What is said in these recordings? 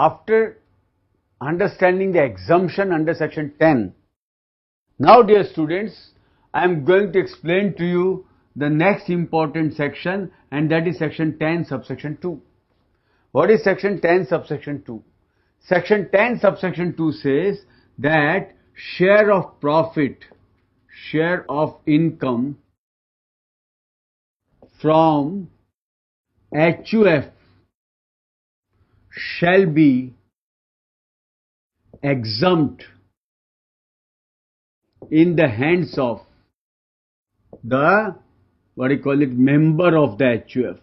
after understanding the exemption under section 10, now dear students, I am going to explain to you the next important section, and that is section 10 subsection 2. What is section 10 subsection 2? Section 10 subsection 2 says that share of profit, share of income from HUF shall be exempt in the hands of the member of the HUF.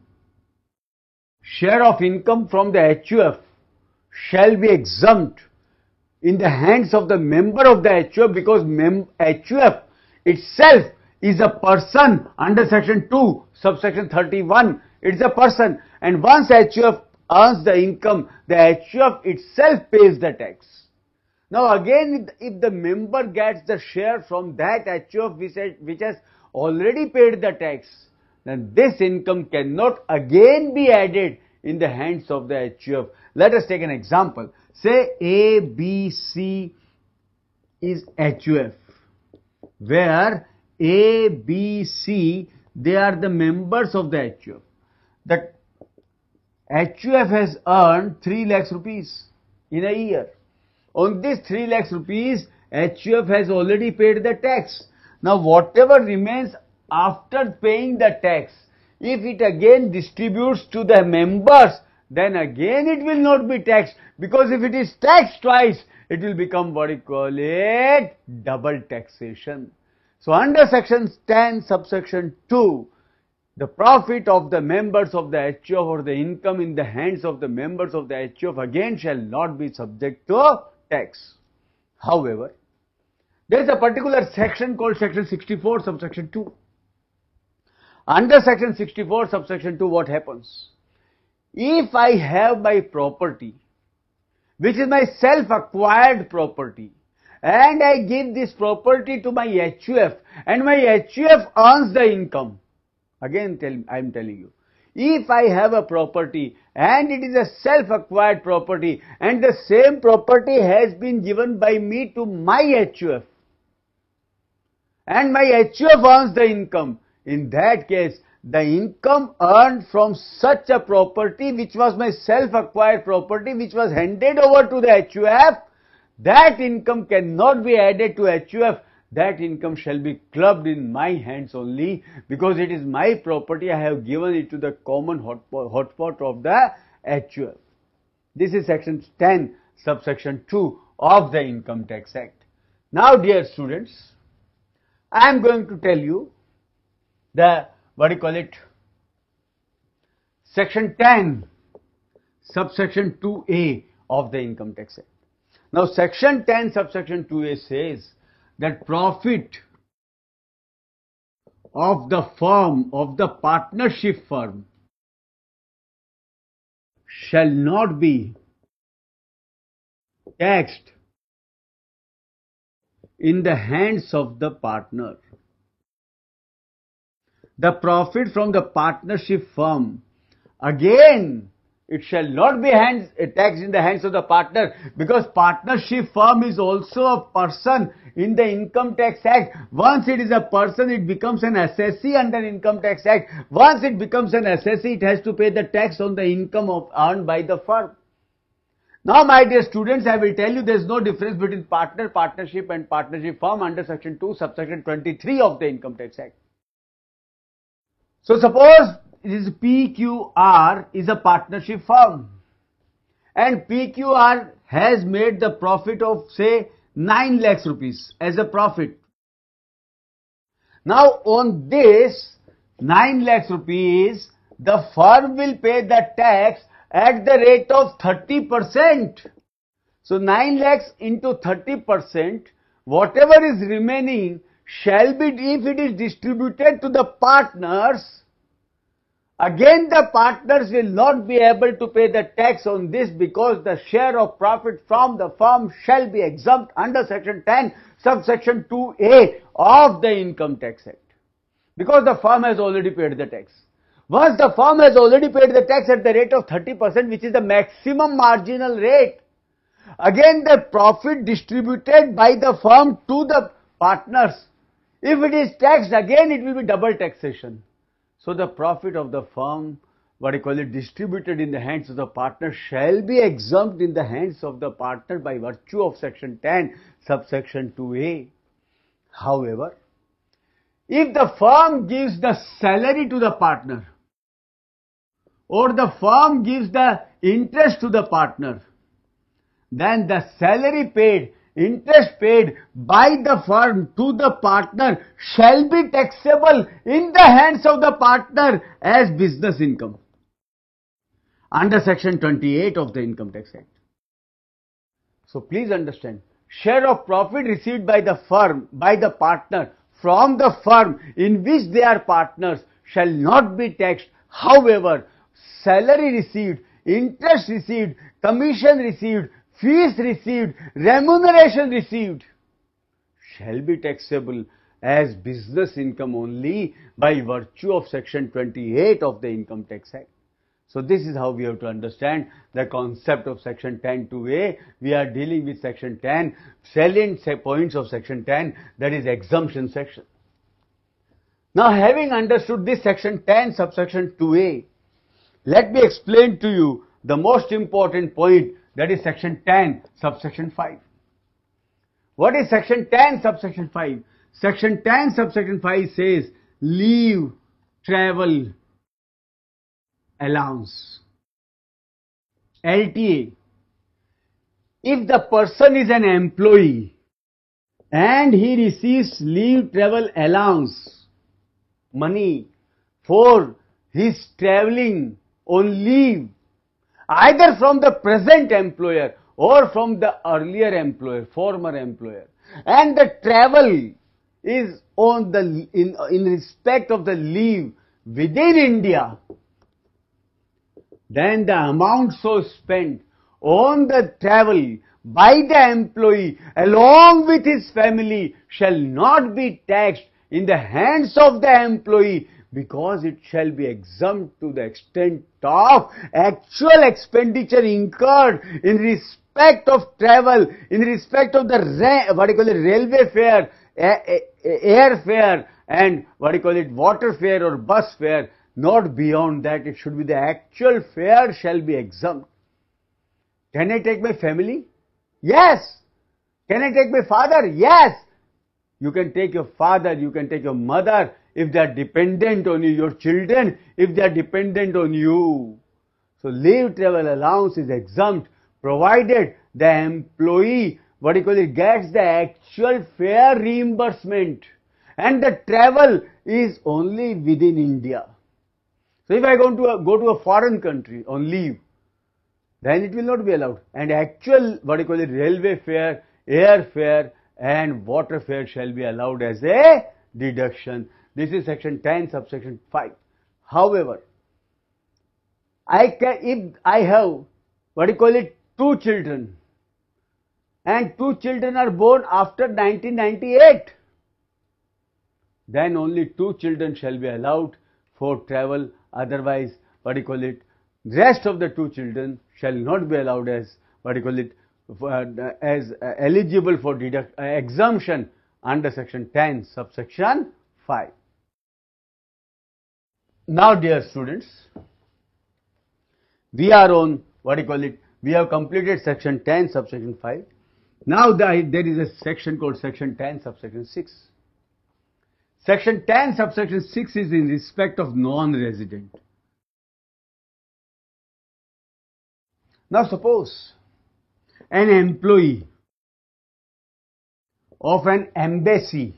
Share of income from the HUF shall be exempt in the hands of the member of the HUF, because HUF itself is a person under section 2 subsection 31. It's a person, and once HUF earns the income, the HUF itself pays the tax. Now again, if the member gets the share from that HUF which has already paid the tax, then this income cannot again be added in the hands of the HUF. Let us take an example. Say A, B, C is HUF, where A, B, C, they are the members of the HUF. The HUF has earned 3 lakhs rupees in a year. On this 3 lakhs rupees, HUF has already paid the tax. Now whatever remains after paying the tax, if it again distributes to the members, then again it will not be taxed, because if it is taxed twice, it will become double taxation. So under section 10 subsection 2, the profit of the members of the HUF or the income in the hands of the members of the HUF again shall not be subject to tax. However, there is a particular section called section 64 subsection 2. Under section 64 subsection 2, what happens? If I have my property, which is my self-acquired property, and I give this property to my HUF, and my HUF earns the income, again I am telling you, if I have a property and it is a self-acquired property and the same property has been given by me to my HUF and my HUF earns the income, in that case the income earned from such a property which was my self-acquired property which was handed over to the HUF, that income cannot be added to HUF. That income shall be clubbed in my hands only, because it is my property. I have given it to the common hotspot of the HUF. This is section 10 subsection 2 of the Income Tax Act. Now dear students, I am going to tell you the section 10 subsection 2A of the Income Tax Act. Now section 10 subsection 2A says that profit of the firm, of the partnership firm, shall not be taxed in the hands of the partner. The profit from the partnership firm, again, it shall not be taxed in the hands of the partner, because partnership firm is also a person in the Income Tax Act. Once it is a person, it becomes an assessee under Income Tax Act. Once it becomes an assessee, it has to pay the tax on the income earned by the firm. Now my dear students, I will tell you there is no difference between partner, partnership and partnership firm under section 2 subsection 23 of the Income Tax Act. So suppose it is PQR is a partnership firm, and PQR has made the profit of say 9 lakhs rupees as a profit. Now on this 9 lakhs rupees, the firm will pay the tax at the rate of 30%. So 9 lakhs into 30%, whatever is remaining shall be, if it is distributed to the partners, again the partners will not be able to pay the tax on this, because the share of profit from the firm shall be exempt under section 10 subsection 2A of the Income Tax Act, because the firm has already paid the tax. Once the firm has already paid the tax at the rate of 30%, which is the maximum marginal rate, again the profit distributed by the firm to the partners, if it is taxed, again it will be double taxation. So the profit of the firm, distributed in the hands of the partner shall be exempt in the hands of the partner by virtue of section 10, subsection 2A. However, if the firm gives the salary to the partner, or the firm gives the interest to the partner, then the salary paid, interest paid by the firm to the partner shall be taxable in the hands of the partner as business income under section 28 of the Income Tax Act. So please understand, share of profit received by the firm, by the partner from the firm in which they are partners shall not be taxed. However, salary received, interest received, commission received, fees received, remuneration received shall be taxable as business income only by virtue of section 28 of the Income Tax Act. So this is how we have to understand the concept of section 10(2)(a). We are dealing with section 10, salient points of section 10, that is exemption section. Now having understood this section 10 subsection 2A, let me explain to you the most important point, that is section 10 subsection 5. What is section 10 subsection 5? Section 10 subsection 5 says leave, travel, allowance, LTA. If the person is an employee and he receives leave, travel, allowance, money for his traveling on leave, either from the present employer or from the earlier employer, former employer, and the travel is on the in respect of the leave within India, then the amount so spent on the travel by the employee along with his family shall not be taxed in the hands of the employee, because it shall be exempt to the extent of actual expenditure incurred in respect of travel, in respect of the railway fare, air fare, and water fare or bus fare. Not beyond that. It should be the actual fare shall be exempt. Can I take my family? Yes. Can I take my father? Yes. You can take your father, you can take your mother, if they are dependent on you, your children, if they are dependent on you. So leave, travel allowance is exempt, provided the employee, gets the actual fare reimbursement, and the travel is only within India. So if I go to a foreign country on leave, then it will not be allowed. And actual railway fare, air fare, and water fare shall be allowed as a deduction. This is section 10 subsection 5. However, if I have 2 children, and 2 children are born after 1998, then only 2 children shall be allowed for travel. Otherwise, rest of the 2 children shall not be allowed as eligible for exemption under section 10 subsection 5. Now dear students, we are on we have completed section 10 subsection 5. Now there is a section called section 10 subsection 6. Section 10 subsection 6 is in respect of non-resident. Now suppose an employee of an embassy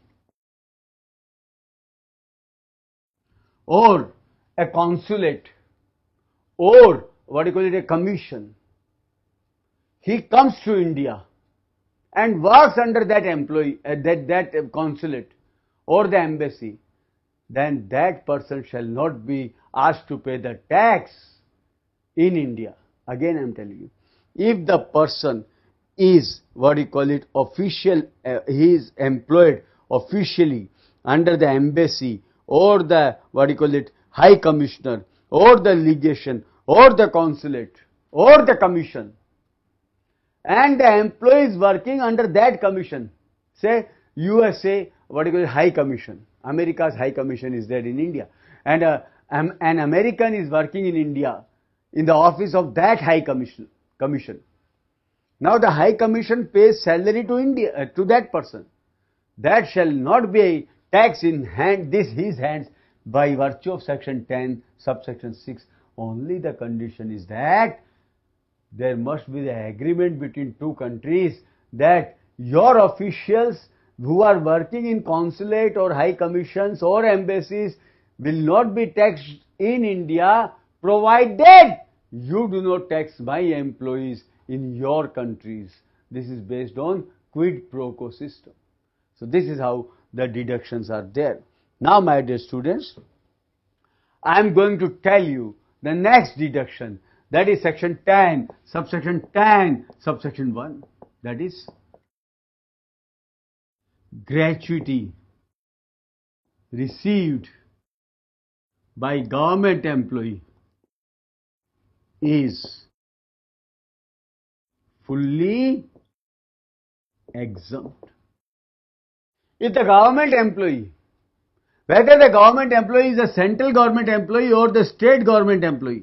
or a consulate or a commission, he comes to India and works under that employee, that consulate or the embassy, then that person shall not be asked to pay the tax in India. Again I am telling you, if the person is official, he is employed officially under the embassy or the High Commissioner or the legation or the consulate or the commission, and the employee is working under that commission. Say USA, what do you call it, High Commission. America's High Commission is there in India, and an American is working in India in the office of that High Commission. Now the High Commission pays salary to India, to that person. That shall not be taxed in his hands by virtue of section 10 subsection 6. Only the condition is that there must be the agreement between two countries that your officials who are working in consulate or high commissions or embassies will not be taxed in India, provided you do not tax my employees in your countries. This is based on quid pro quo system. So this is how the deductions are there. Now my dear students, I am going to tell you the next deduction, that is section 10, subsection 10, subsection 1, that is gratuity received by government employee is fully exempt. If the government employee, whether the government employee is a central government employee or the state government employee,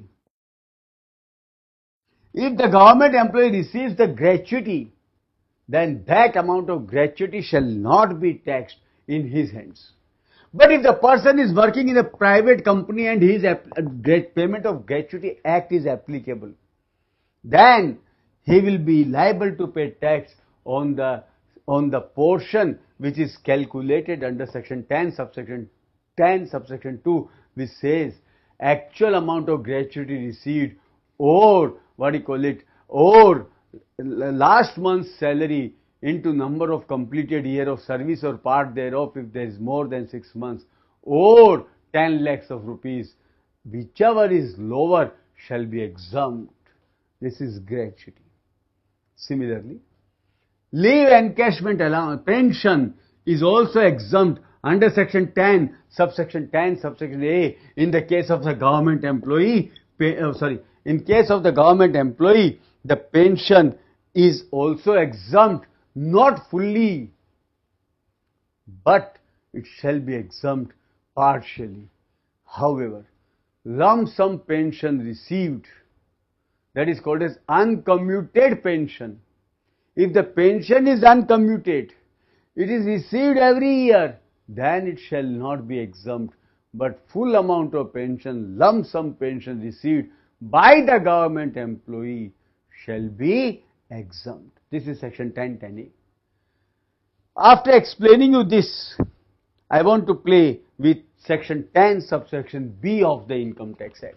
if the government employee receives the gratuity, then that amount of gratuity shall not be taxed in his hands. But if the person is working in a private company and his payment of gratuity act is applicable, then he will be liable to pay tax on the portion which is calculated under section 10 subsection 2, which says actual amount of gratuity received or or last month's salary into number of completed year of service or part thereof if there is more than 6 months, or 10 lakhs of rupees, whichever is lower shall be exempt. This is gratuity. Similarly, leave encashment allowance, pension is also exempt under section 10, subsection A in the case of the government employee. In case of the government employee, the pension is also exempt, not fully, but it shall be exempt partially. However, lump sum pension received, that is called as uncommuted pension. If the pension is uncommuted, it is received every year, then it shall not be exempt, but full amount of pension, lump sum pension received by the government employee shall be exempt. This is section 10(10)(a). After explaining you this, I want to play with section 10 subsection B of the Income Tax Act.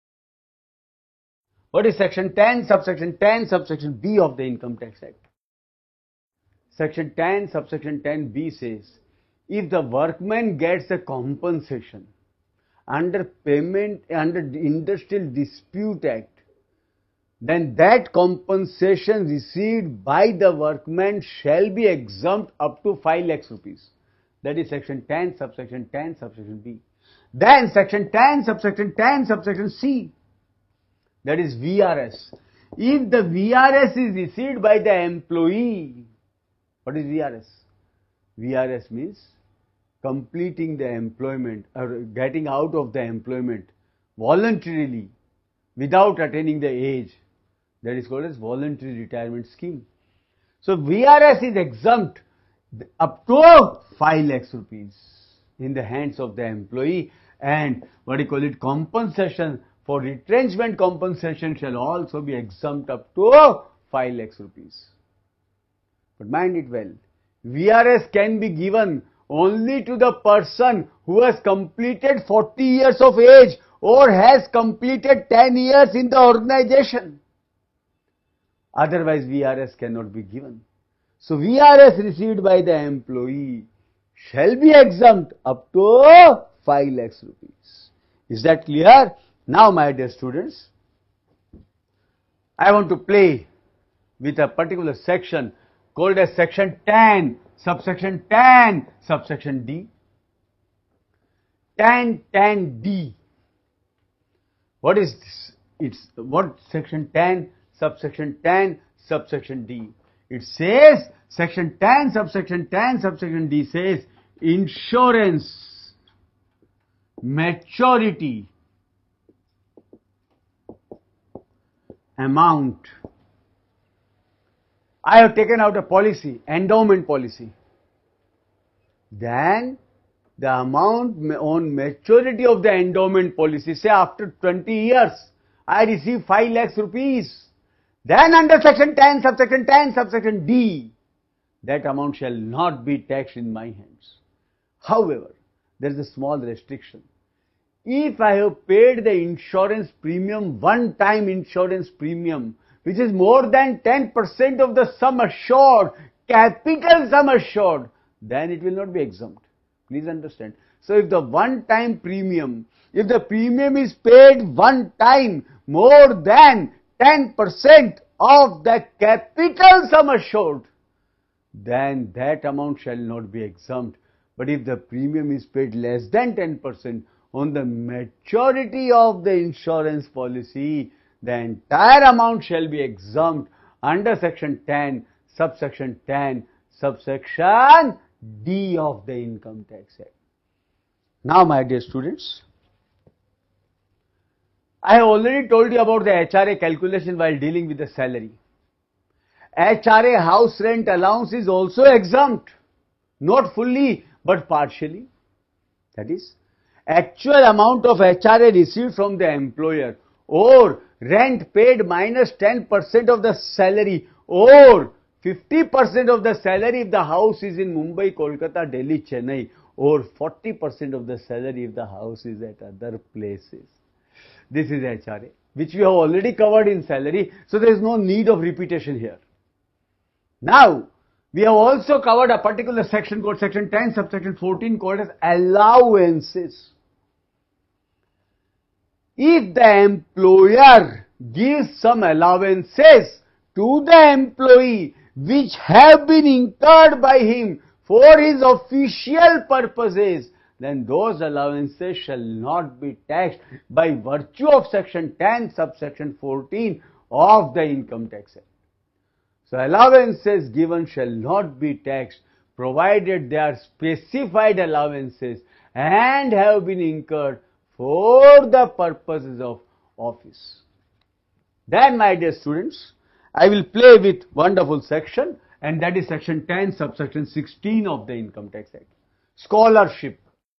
What is section 10 subsection B of the Income Tax Act? Section 10 subsection 10B says, if the workman gets a compensation under Industrial Dispute Act, then that compensation received by the workman shall be exempt up to 5 lakhs rupees. That is section 10 subsection B. Then section 10 subsection C, that is VRS. If the VRS is received by the employee, what is VRS? VRS means completing the employment or getting out of the employment voluntarily without attaining the age. That is called as voluntary retirement scheme. So VRS is exempt up to 5 lakhs rupees in the hands of the employee, and compensation for retrenchment compensation shall also be exempt up to 5 lakhs rupees. But mind it well, VRS can be given only to the person who has completed 40 years of age or has completed 10 years in the organization. Otherwise, VRS cannot be given. So, VRS received by the employee shall be exempt up to 5 lakhs rupees. Is that clear? Now, my dear students, I want to play with a particular section called as section 10, subsection D. 10(10)(d). What is this? It's what section 10, subsection 10, subsection D. It says, section 10, subsection 10, subsection D says, insurance maturity amount. I have taken out a policy, endowment policy. Then the amount on maturity of the endowment policy, say after 20 years, I receive 5 lakhs rupees. Then under section 10, subsection 10, subsection D, that amount shall not be taxed in my hands. However, there is a small restriction. If I have paid the insurance premium, one-time insurance premium, which is more than 10% of the sum assured, capital sum assured, then it will not be exempt. Please understand. So if the one-time premium, if the premium is paid one time more than 10% of the capital sum assured, then that amount shall not be exempt. But if the premium is paid less than 10% on the maturity of the insurance policy, the entire amount shall be exempt under section 10, subsection 10, subsection D of the Income Tax Act. Now, my dear students, I have already told you about the HRA calculation while dealing with the salary. HRA house rent allowance is also exempt, not fully but partially. That is, actual amount of HRA received from the employer or rent paid minus 10% of the salary or 50% of the salary if the house is in Mumbai, Kolkata, Delhi, Chennai, or 40% of the salary if the house is at other places. This is HRA, which we have already covered in salary, so there is no need of repetition here. Now, we have also covered a particular section called section 10, subsection 14 called as allowances. If the employer gives some allowances to the employee which have been incurred by him for his official purposes, then those allowances shall not be taxed by virtue of section 10, subsection 14 of the Income Tax Act. So allowances given shall not be taxed provided they are specified allowances and have been incurred for the purposes of office. Then, my dear students, I will play with wonderful section, and that is section 10, subsection 16 of the Income Tax Act. Scholarship.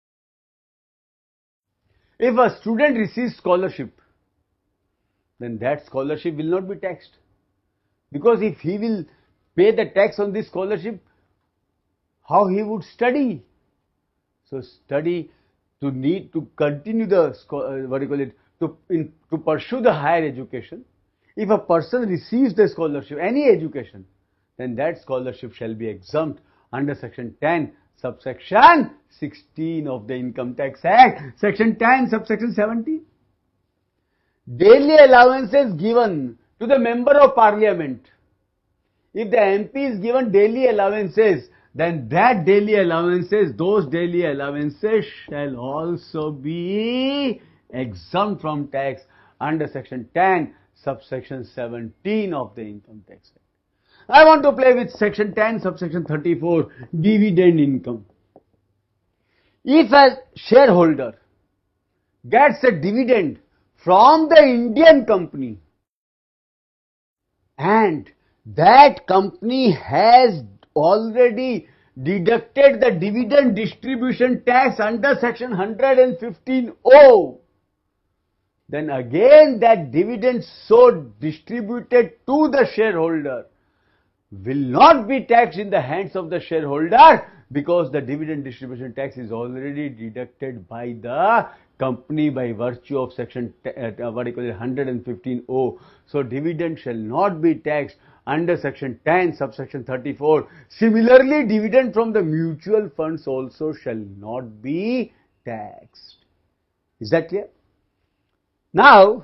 If a student receives scholarship, then that scholarship will not be taxed. Because if he will pay the tax on this scholarship, how he would study? So study to need to continue the, to pursue the higher education. If a person receives the scholarship, any education, then that scholarship shall be exempt under section 10, subsection 16 of the Income Tax Act. Section 10, subsection 17. Daily allowances given to the member of parliament. If the MP is given daily allowances, then that daily allowances, those daily allowances shall also be exempt from tax under section 10, subsection 17 of the Income Tax Act. I want to play with section 10, subsection 34, dividend income. If a shareholder gets a dividend from the Indian company and that company has already deducted the dividend distribution tax under section 115O, then again that dividend so distributed to the shareholder will not be taxed in the hands of the shareholder because the dividend distribution tax is already deducted by the company by virtue of section 115O. So dividend shall not be taxed under section 10, subsection 34. Similarly, dividend from the mutual funds also shall not be taxed. Is that clear? Now,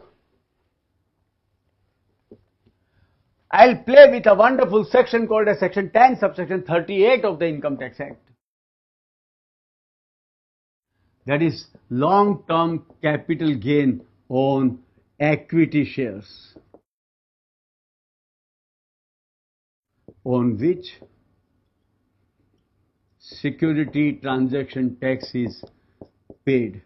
I'll play with a wonderful section called as section 10, subsection 38 of the Income Tax Act. That is long-term capital gain on equity shares on which security transaction tax is paid.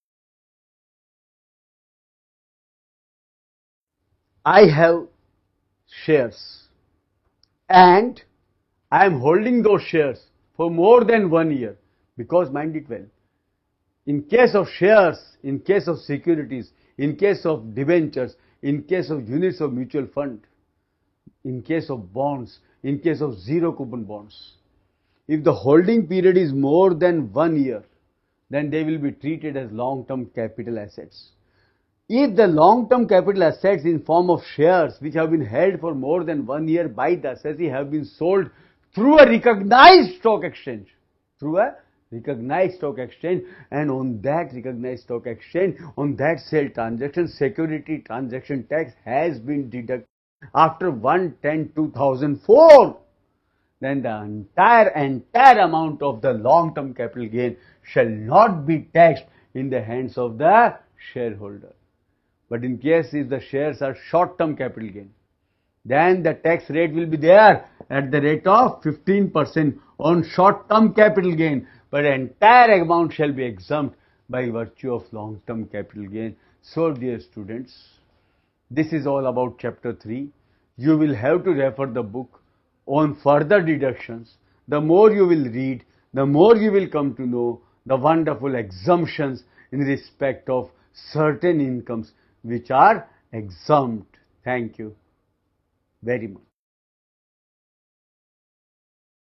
I have shares and I am holding those shares for more than 1 year, because mind it well, in case of shares, in case of securities, in case of debentures, in case of units of mutual fund, in case of bonds, in case of zero coupon bonds, if the holding period is more than 1 year, then they will be treated as long-term capital assets. If the long-term capital assets in form of shares which have been held for more than 1 year by the assessee have been sold through a recognized stock exchange, and on that recognized stock exchange, on that sale transaction, security transaction tax has been deducted after 1/10/2004, then the entire amount of the long-term capital gain shall not be taxed in the hands of the shareholder. But in case if the shares are short-term capital gain, then the tax rate will be there at the rate of 15% on short-term capital gain, but the entire amount shall be exempt by virtue of long-term capital gain. So dear students, this is all about chapter 3. You will have to refer the book on further deductions. The more you will read, the more you will come to know the wonderful exemptions in respect of certain incomes which are exempt. Thank you very much.